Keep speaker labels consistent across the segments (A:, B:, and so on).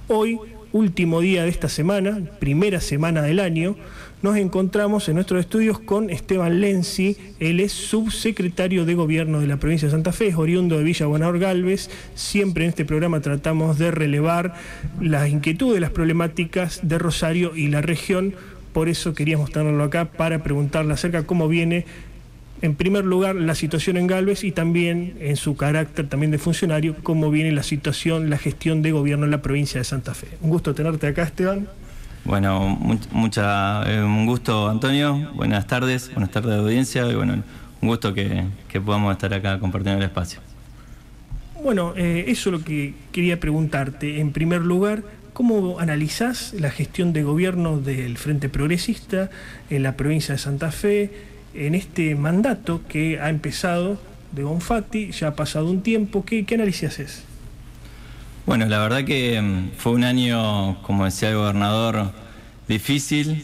A: Hoy, último día de esta semana, primera semana del año, nos encontramos en nuestros estudios con Esteban Lenzi. Él es subsecretario de Gobierno de la provincia de Santa Fe, es oriundo de Villa Buenor Galvez. Siempre en este programa tratamos de relevar las inquietudes, las problemáticas de Rosario y la región. Por eso queríamos tenerlo acá para preguntarle acerca de cómo viene, en primer lugar, la situación en Galvez y también, en su carácter también de funcionario, cómo viene la situación, la gestión de gobierno en la provincia de Santa Fe. Un gusto tenerte acá, Esteban.
B: Bueno, un gusto, Antonio. Buenas tardes de audiencia y bueno, un gusto que podamos estar acá compartiendo el espacio.
A: Bueno, eso es lo que quería preguntarte. En primer lugar, ¿cómo analizás la gestión de gobierno del Frente Progresista en la provincia de Santa Fe en este mandato que ha empezado de Bonfatti? Ya ha pasado un tiempo. ¿Qué análisis haces?
B: Bueno, la verdad que fue un año, como decía el gobernador, difícil.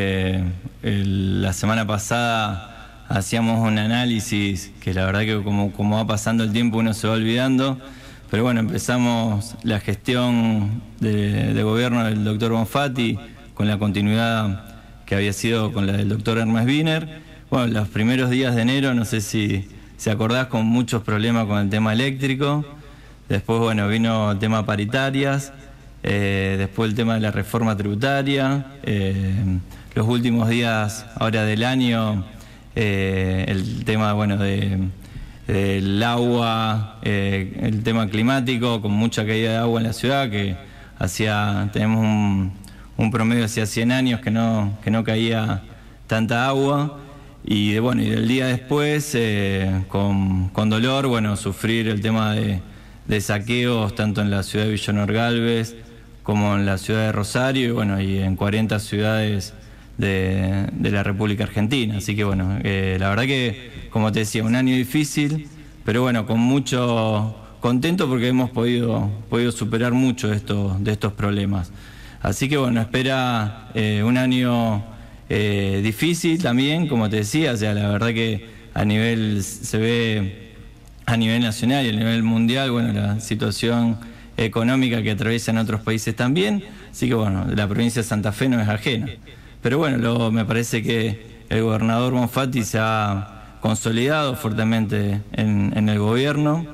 B: La semana pasada hacíamos un análisis que la verdad que como va pasando el tiempo uno se va olvidando. Pero bueno, empezamos la gestión de gobierno del doctor Bonfatti con la continuidad que había sido con la del doctor Hermes Wiener. Bueno, los primeros días de enero, no sé si acordás, con muchos problemas con el tema eléctrico. Después, bueno, vino el tema paritarias, después el tema de la reforma tributaria, los últimos días ahora del año, el tema, bueno, del agua, el tema climático, con mucha caída de agua en la ciudad, que tenemos un promedio hacia 100 años que no caía tanta agua. Y del día después, con dolor, bueno, sufrir el tema de saqueos tanto en la ciudad de Villa Buenor Galvez como en la ciudad de Rosario y en 40 ciudades de la República Argentina. Así que bueno, la verdad que, como te decía, un año difícil, pero bueno, con mucho contento porque hemos podido superar mucho de estos problemas. Así que bueno, espera un año difícil también, como te decía, o sea, la verdad que se ve a nivel nacional y a nivel mundial, bueno, la situación económica que atraviesan otros países también, así que bueno, la provincia de Santa Fe no es ajena. Pero bueno, me parece que el gobernador Bonfatti se ha consolidado fuertemente en el gobierno.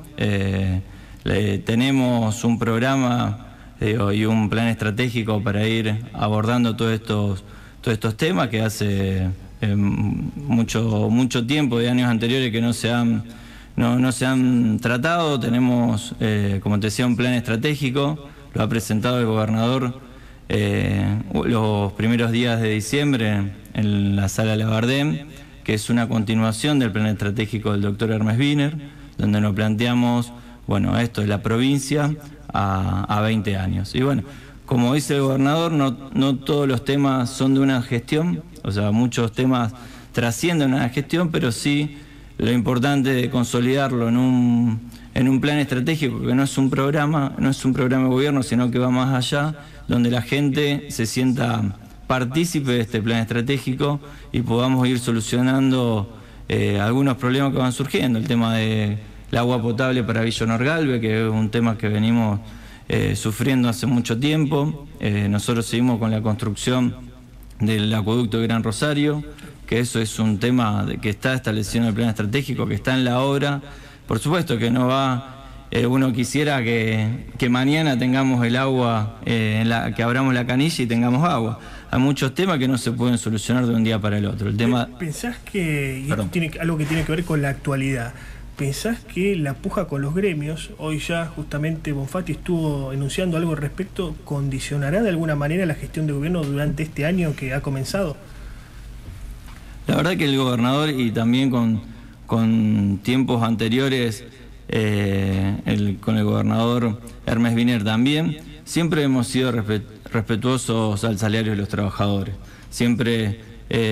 B: Tenemos un programa y un plan estratégico para ir abordando todos estos temas que hace mucho tiempo, de años anteriores, que no se han tratado. Tenemos, como te decía, un plan estratégico, lo ha presentado el gobernador los primeros días de diciembre en la sala Labardén, que es una continuación del plan estratégico del doctor Hermes Wiener, donde nos planteamos, bueno, esto es la provincia a 20 años. Y bueno, como dice el gobernador, no todos los temas son de una gestión, o sea, muchos temas trascienden una gestión, pero sí lo importante de consolidarlo en un plan estratégico que no es un programa de gobierno, sino que va más allá, donde la gente se sienta partícipe de este plan estratégico y podamos ir solucionando algunos problemas que van surgiendo. El tema del agua potable para Villa Buenor Galvez, que es un tema que venimos sufriendo hace mucho tiempo. Nosotros seguimos con la construcción del acueducto de Gran Rosario, que eso es un tema que está establecido en el plan estratégico, que está en la obra. Por supuesto que no va, uno quisiera que mañana tengamos el agua, que abramos la canilla y tengamos agua. Hay muchos temas que no se pueden solucionar de un día para el otro.
A: ¿Pensás que, y esto tiene algo que tiene que ver con la actualidad, pensás que la puja con los gremios, hoy ya justamente Bonfatti estuvo enunciando algo al respecto, condicionará de alguna manera la gestión de gobierno durante este año que ha comenzado?
B: La verdad que el gobernador, y también con tiempos anteriores, con el gobernador Hermes Wiener también, siempre hemos sido respetuosos al salario de los trabajadores. Siempre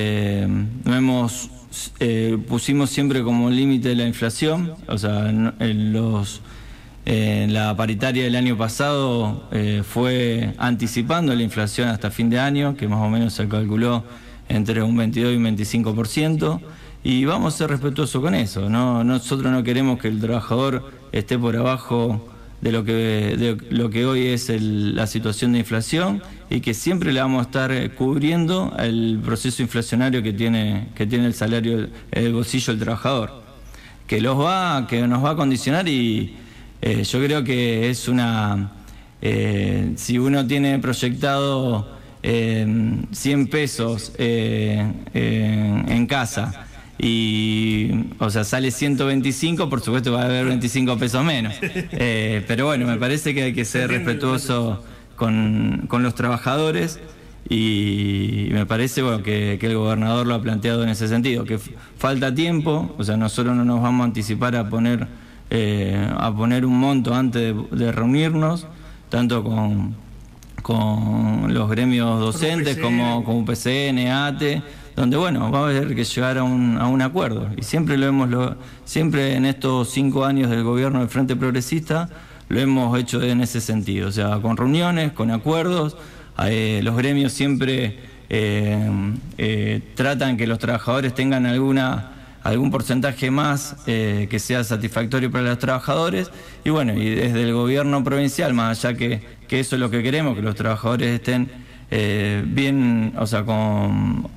B: pusimos siempre como límite la inflación, o sea, en la paritaria del año pasado fue anticipando la inflación hasta fin de año, que más o menos se calculó entre un 22 y un 25%, y vamos a ser respetuosos con eso, ¿no? Nosotros no queremos que el trabajador esté por abajo de lo que hoy es la situación de inflación, y que siempre le vamos a estar cubriendo el proceso inflacionario que tiene el salario, el bolsillo del trabajador, que nos va a condicionar. Y yo creo que es si uno tiene proyectado 100 pesos en casa, o sea, sale 125, por supuesto va a haber 25 pesos menos. Pero bueno, me parece que hay que ser respetuoso con los trabajadores, y me parece, bueno, que el gobernador lo ha planteado en ese sentido, que falta tiempo. O sea, nosotros no nos vamos a anticipar a poner un monto antes de reunirnos, tanto con los gremios docentes como UPCN, ATE, donde, bueno, va a haber que llegar a un acuerdo. Y siempre siempre en estos 5 años del gobierno del Frente Progresista lo hemos hecho en ese sentido, o sea, con reuniones, con acuerdos. Los gremios siempre tratan que los trabajadores tengan algún porcentaje más que sea satisfactorio para los trabajadores. Y bueno, y desde el gobierno provincial, más allá que eso es lo que queremos, que los trabajadores estén bien, o sea, con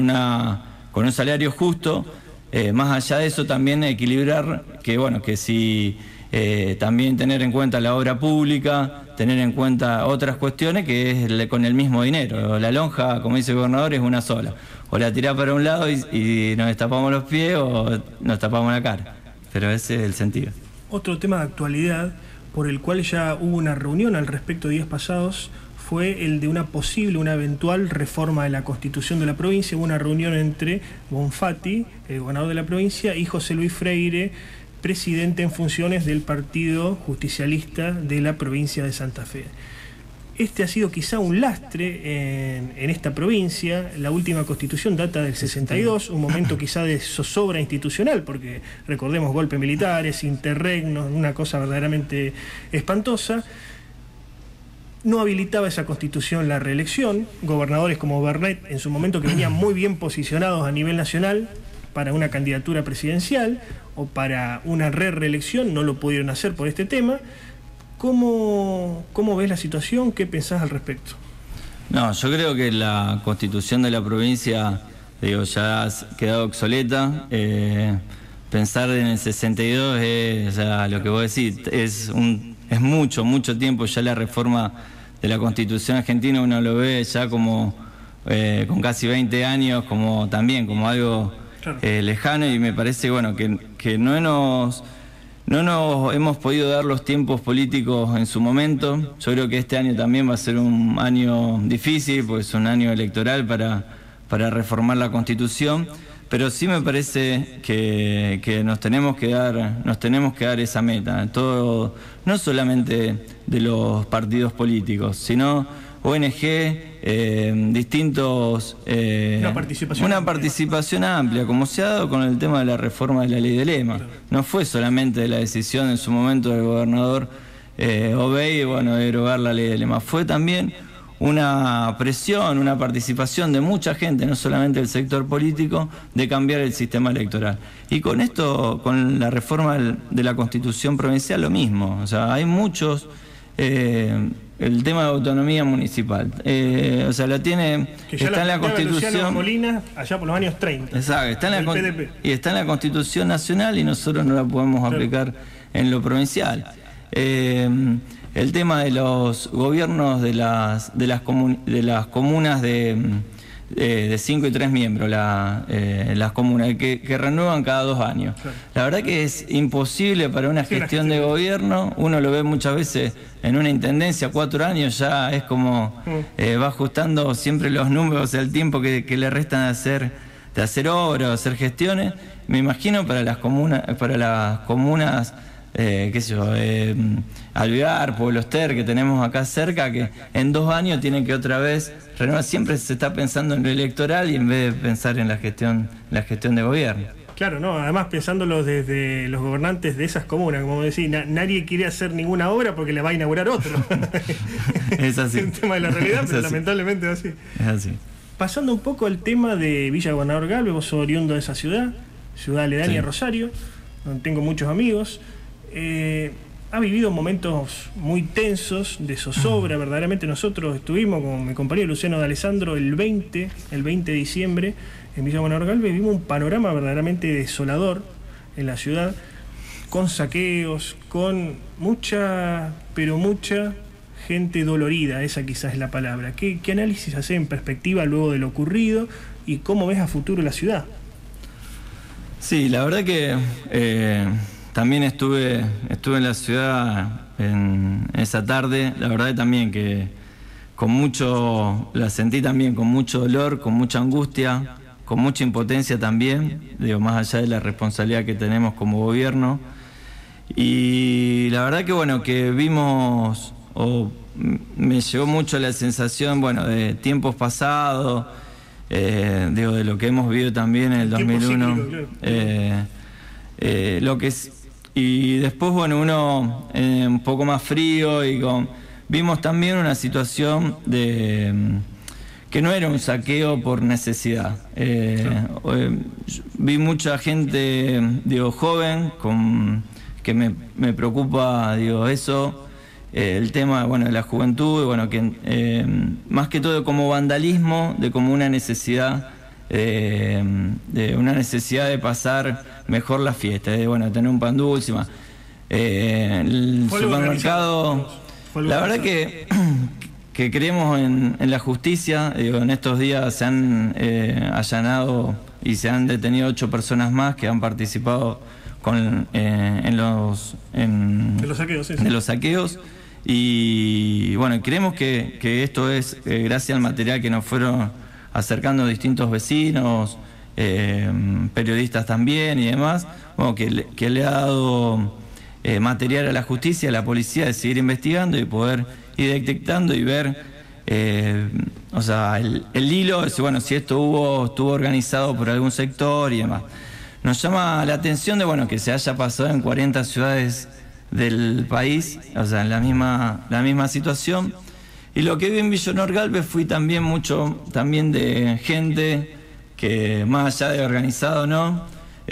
B: un salario justo. Más allá de eso, también equilibrar que si también tener en cuenta la obra pública, tener en cuenta otras cuestiones, que es con el mismo dinero. La lonja, como dice el gobernador, es una sola. O la tirás para un lado y nos tapamos los pies, o nos tapamos la cara. Pero ese es el sentido.
A: Otro tema de actualidad, por el cual ya hubo una reunión al respecto días pasados, fue el de una eventual reforma de la Constitución de la provincia. Hubo una reunión entre Bonfatti, el gobernador de la provincia, y José Luis Freire, presidente en funciones del Partido Justicialista de la provincia de Santa Fe. Este ha sido quizá un lastre en esta provincia. La última Constitución data del 62, un momento quizá de zozobra institucional, porque recordemos golpes militares, interregnos, una cosa verdaderamente espantosa. No habilitaba esa Constitución la reelección. Gobernadores como Bernet, en su momento, que venían muy bien posicionados a nivel nacional para una candidatura presidencial o para una reelección, no lo pudieron hacer por este tema. ¿Cómo ves la situación? ¿Qué pensás al respecto?
B: No, yo creo que la Constitución de la provincia, ya ha quedado obsoleta. Pensar en el 62 es, o sea, lo que vos decís, es mucho tiempo ya la reforma de la Constitución argentina. Uno lo ve ya como con casi 20 años, como algo lejano, y me parece, bueno, que no nos hemos podido dar los tiempos políticos en su momento. Yo creo que este año también va a ser un año difícil, porque es un año electoral para reformar la Constitución, pero sí me parece que nos tenemos que dar esa meta, todo, no solamente de los partidos políticos, sino ONG, distintos, una participación amplia, como se ha dado con el tema de la reforma de la ley del EMA. No fue solamente la decisión en su momento del gobernador Obey, de derogar la ley del EMA, fue también una presión, una participación de mucha gente, no solamente del sector político, de cambiar el sistema electoral. Y con esto, con la reforma de la Constitución provincial, lo mismo. O sea, hay muchos... el tema de autonomía municipal, o sea, está en la Constitución.
A: Molina, allá por los años 30.
B: Exacto, está en la Constitución nacional, y nosotros no la podemos aplicar en lo provincial. El tema de los gobiernos de las comunas de 5 y 3 miembros, las comunas que renuevan cada 2 años. Claro. La verdad que es imposible para una gestión de gobierno. Uno lo ve muchas veces en una intendencia, 4 años ya es como va ajustando siempre los números, el tiempo que le restan de hacer obras, de hacer gestiones. Me imagino para las comunas Alvear, Pueblo Ester, que tenemos acá cerca, que en 2 años tienen que otra vez renovar. Siempre se está pensando en lo electoral y en vez de pensar en la gestión de gobierno.
A: Claro, no, además pensándolo desde los gobernantes de esas comunas, como decís, nadie quiere hacer ninguna obra porque la va a inaugurar otro.
B: Es así.
A: Es un tema de la realidad, pero lamentablemente es así.
B: Es así.
A: Pasando un poco al tema de Villa Gobernador Galvez, vos sos oriundo de esa ciudad aledaña a Rosario, donde tengo muchos amigos. ha vivido momentos muy tensos, de zozobra. Verdaderamente nosotros estuvimos con mi compañero Luciano D'Alessandro el 20 de diciembre en Villa Buenos Aires. Vimos un panorama verdaderamente desolador en la ciudad, con saqueos, con mucha gente dolorida, esa quizás es la palabra. ¿Qué análisis hace en perspectiva luego de lo ocurrido y cómo ves a futuro la ciudad?
B: Sí, la verdad que también estuve en la ciudad en esa tarde. La verdad también que la sentí también con mucho dolor, con mucha angustia, con mucha impotencia también, digo, más allá de la responsabilidad que tenemos como gobierno. Y la verdad que bueno, que vimos, me llegó mucho la sensación, bueno, de tiempos pasados, digo, de lo que hemos vivido también en el 2001. Lo que es, y después, bueno, uno un poco más frío y vimos también una situación que no era un saqueo por necesidad. Vi mucha gente, digo, joven, que me preocupa, digo, eso, el tema, bueno, de la juventud, bueno, que más que todo como vandalismo, de como una necesidad, de una necesidad de pasar mejor la fiesta, de, bueno, tener un pan dulce y más. El supermercado, la verdad que creemos en la justicia. Digo, en estos días se han allanado y se han detenido 8 personas más que han participado en los saqueos, sí. De los saqueos. Y bueno, creemos que esto es gracias al material que nos fueron acercando distintos vecinos, periodistas también y demás, bueno, que le ha dado material a la justicia, a la policía, de seguir investigando y poder ir detectando y ver, o sea, el hilo, bueno, si esto estuvo organizado por algún sector y demás. Nos llama la atención de, bueno, que se haya pasado en 40 ciudades del país, o sea, en la misma situación. Y lo que vi en Villa Buenos Aires fui también mucho de gente que, más allá de organizado, ¿no?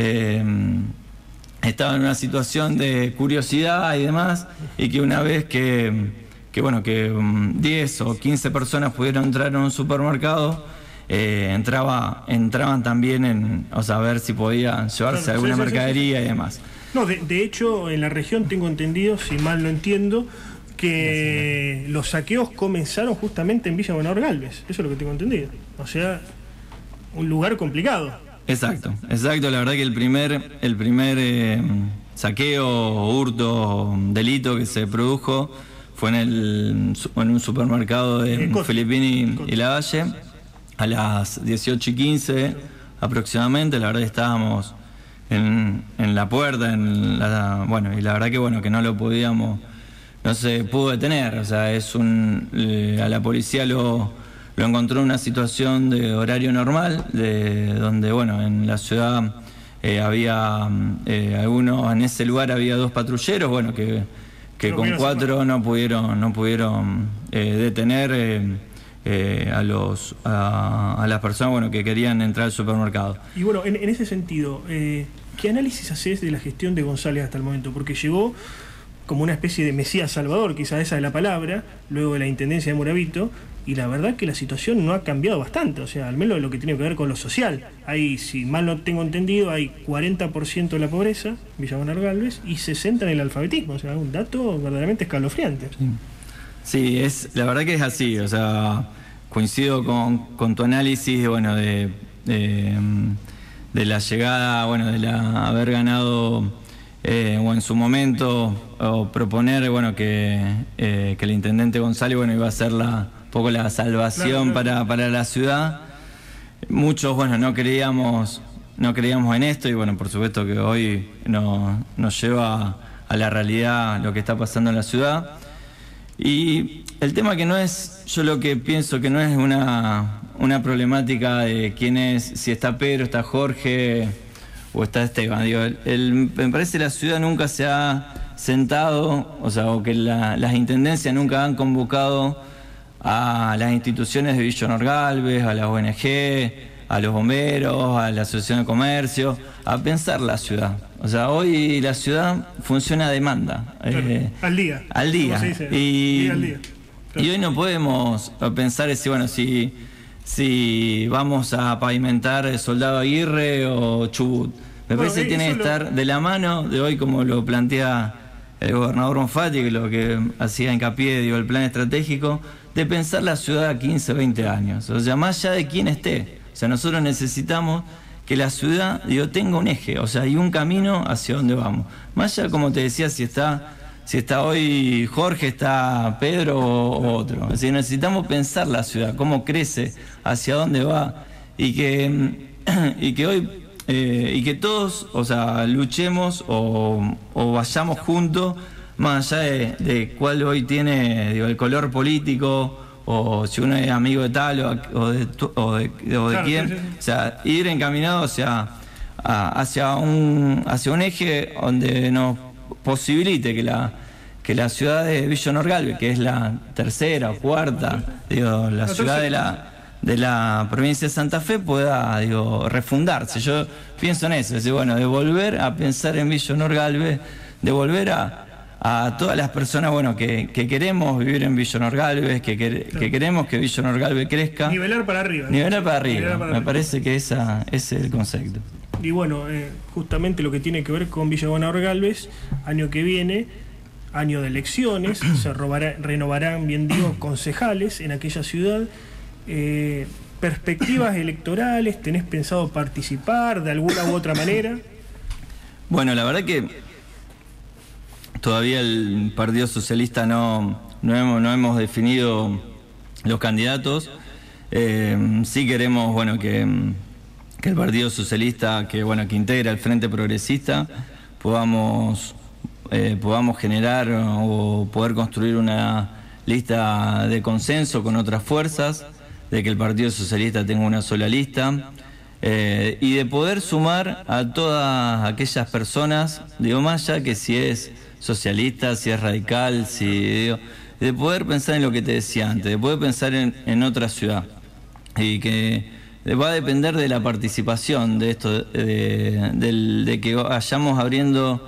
B: Estaba en una situación de curiosidad y demás, y que una vez que 10 o 15 personas pudieron entrar en un supermercado, entraban también a ver si podían llevarse alguna mercadería y demás.
A: No, de hecho, en la región tengo entendido, si mal no entiendo, que los saqueos comenzaron justamente en Villa Buenos Aires. Eso es lo que tengo entendido. O sea, un lugar complicado.
B: Exacto. La verdad que el primer saqueo, hurto, delito que se produjo fue en un supermercado de Filippini y Lavalle a las 18:15 aproximadamente. La verdad que estábamos en la puerta, bueno, y la verdad que no lo podíamos, no se pudo detener. O sea, a la policía lo encontró en una situación de horario normal, donde, bueno, en la ciudad había en ese lugar había 2 patrulleros, bueno, que con 4 no pudieron detener a las personas, bueno, que querían entrar al supermercado.
A: Y bueno, en ese sentido, ¿qué análisis haces de la gestión de González hasta el momento? Porque llegó como una especie de Mesías Salvador, quizás esa es la palabra, luego de la intendencia de Moravito, y la verdad que la situación no ha cambiado bastante, o sea, al menos lo que tiene que ver con lo social. Hay, si mal no tengo entendido, hay 40% de la pobreza, Villa Buenos Aires, y 60% en el alfabetismo, o sea, un dato verdaderamente escalofriante.
B: Sí, la verdad que es así, o sea, coincido con tu análisis, bueno, de la llegada, bueno, de haber ganado o en su momento o proponer, bueno, que el intendente González, bueno, iba a ser un poco la salvación, claro, para la ciudad. Muchos, bueno, no creíamos en esto, y bueno, por supuesto que hoy nos lleva a la realidad lo que está pasando en la ciudad. Y el tema que no es, yo lo que pienso que no es una problemática de quién es, si está Pedro, está Jorge o está Esteban. Digo, me parece que la ciudad nunca se ha sentado, o sea, o que las intendencias nunca han convocado a las instituciones de Villa Buenos Aires, a la ONG, a los bomberos, a la asociación de comercio, a pensar la ciudad. O sea, hoy la ciudad funciona a demanda.
A: Al día.
B: Al día.
A: ¿Cómo se dice?
B: Y,
A: Al día. Claro.
B: Y hoy no podemos pensar si vamos a pavimentar Soldado Aguirre o Chubut. Me parece que tiene que estar de la mano de hoy, como lo plantea el gobernador Bonfatti, que lo que hacía hincapié, el plan estratégico, de pensar la ciudad a 15, 20 años. O sea, más allá de quién esté. O sea, nosotros necesitamos que la ciudad, tenga un eje, o sea, y un camino hacia donde vamos. Más allá, como te decía, si está hoy Jorge, está Pedro o otro. Es decir, necesitamos pensar la ciudad, cómo crece, hacia dónde va, y que hoy y que todos, o sea, luchemos o vayamos juntos, más allá de cuál hoy tiene el color político, o si uno es amigo de tal o de
A: Claro,
B: quién.
A: sí.
B: O sea, ir encaminado hacia un eje donde nos posibilite que la ciudad de Villa Honor Galvez, que es la tercera o cuarta, la ciudad de la provincia de Santa Fe, pueda, refundarse. Yo pienso en eso, es decir, bueno, de volver a pensar en Villa Honor Galvez, de volver a todas las personas, bueno, que queremos vivir en Villa Honor Galvez, que queremos que Villa Honor Galvez crezca.
A: Nivelar para arriba.
B: Nivelar para arriba. Me parece que ese es el concepto.
A: Y bueno, justamente lo que tiene que ver con Villa Honor Galvez, año que viene, año de elecciones, se renovarán, bien digo, concejales en aquella ciudad. Perspectivas electorales, ¿tenés pensado participar de alguna u otra manera?
B: Bueno, la verdad que todavía el Partido Socialista no hemos definido los candidatos. Sí queremos, bueno, que el Partido Socialista, que integra el Frente Progresista, podamos generar o poder construir una lista de consenso con otras fuerzas, de que el Partido Socialista tenga una sola lista, y de poder sumar a todas aquellas personas, más allá que si es socialista, si es radical, de poder pensar en lo que te decía antes, de poder pensar en otra ciudad, y que va a depender de la participación de esto, de que vayamos abriendo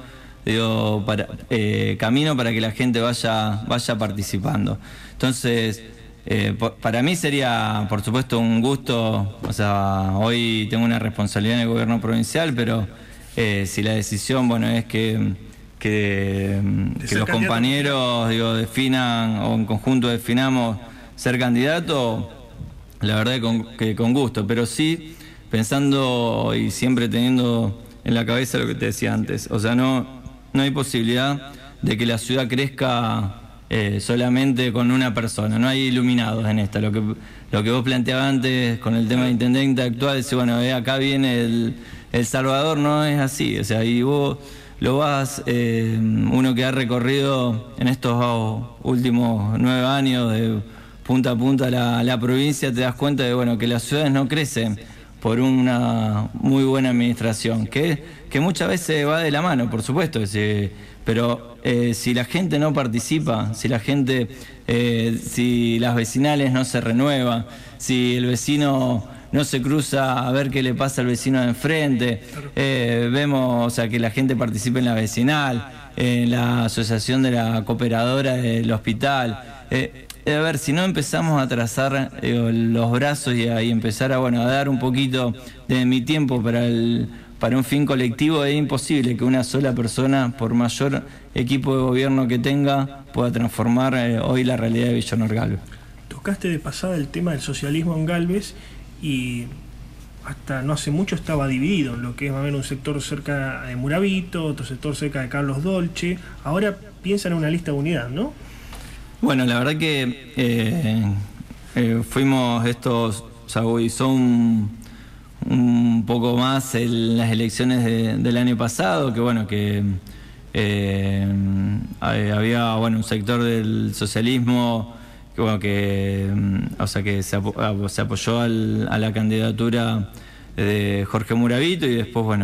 B: camino para que la gente vaya participando. Entonces, para mí sería, por supuesto, un gusto. O sea, hoy tengo una responsabilidad en el gobierno provincial, pero si la decisión, es que los compañeros definan, o en conjunto definamos ser candidato, la verdad que con gusto, pero sí pensando y siempre teniendo en la cabeza lo que te decía antes. O sea, no hay posibilidad de que la ciudad crezca solamente con una persona. No hay iluminados en esta. Lo que vos planteabas antes con el tema de intendente actual, es acá viene el Salvador, no es así. O sea, y vos lo vas, uno que ha recorrido en estos últimos 9 años de punta a punta la provincia, te das cuenta de que las ciudades no crecen por una muy buena administración, que muchas veces va de la mano, por supuesto, pero si la gente no participa, si las vecinales no se renuevan, si el vecino no se cruza a ver qué le pasa al vecino de enfrente, vemos que la gente participe en la vecinal, en la asociación de la cooperadora del hospital. A ver, si no empezamos a trazar los brazos y empezar a dar un poquito de mi tiempo para un fin colectivo, es imposible que una sola persona, por mayor equipo de gobierno que tenga, pueda transformar hoy la realidad de Villa Honor Galvez.
A: Tocaste de pasada el tema del socialismo en Galvez, y hasta no hace mucho estaba dividido, lo que es más o menos un sector cerca de Muravito, otro sector cerca de Carlos Dolce. Ahora piensan en una lista de unidad, ¿no?
B: Bueno, la verdad que fuimos son un poco más en las elecciones del año pasado, que había un sector del socialismo que se apoyó a la candidatura de Jorge Muravito, y después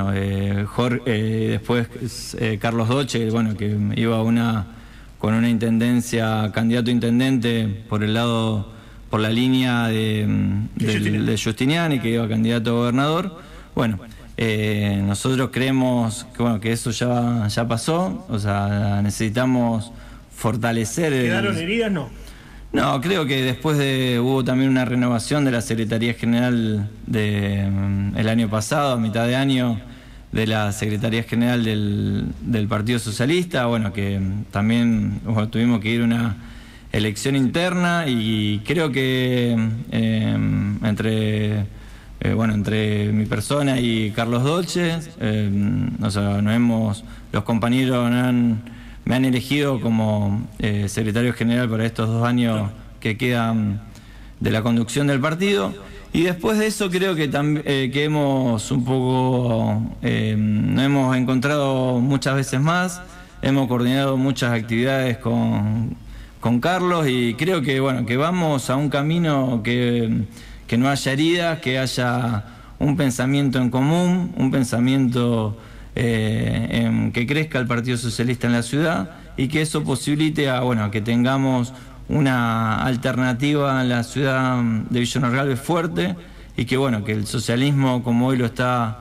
B: Carlos Doche, que iba con una intendencia, candidato a intendente por el lado por la línea de Giustiniani, que iba candidato a gobernador. Bueno, nosotros creemos que, bueno, que eso ya pasó, o sea, necesitamos fortalecer...
A: ¿Quedaron heridas?
B: No, creo que después hubo también una renovación de la Secretaría General el año pasado, a mitad de año, de la Secretaría General del Partido Socialista, bueno, que también tuvimos que ir a una elección interna, y creo que entre mi persona y Carlos Dolce, o sea, los compañeros me han elegido como secretario general para estos 2 años que quedan de la conducción del partido. Y después de eso creo que hemos un poco, nos hemos encontrado muchas veces más, hemos coordinado muchas actividades con Carlos, y creo que, bueno, que vamos a un camino que no haya heridas, que haya un pensamiento en común, un pensamiento que crezca el Partido Socialista en la ciudad, y que eso posibilite a que tengamos una alternativa en la ciudad de Villa General Galvez fuerte, y que, bueno, que el socialismo, como hoy lo está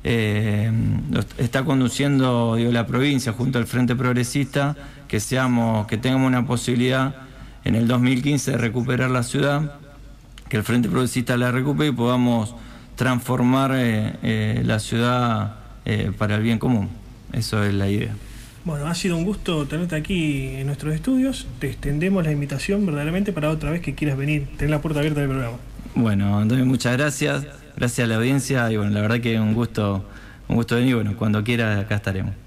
B: conduciendo, la provincia junto al Frente Progresista, que tengamos una posibilidad en el 2015 de recuperar la ciudad, que el Frente Progresista la recupere y podamos transformar la ciudad para el bien común. Eso es la idea.
A: Bueno, ha sido un gusto tenerte aquí en nuestros estudios. Te extendemos la invitación verdaderamente para otra vez que quieras venir, tener la puerta abierta del programa.
B: Bueno, Antonio, muchas gracias. Gracias a la audiencia, y bueno, la verdad que un gusto venir. Bueno, cuando quieras acá estaremos.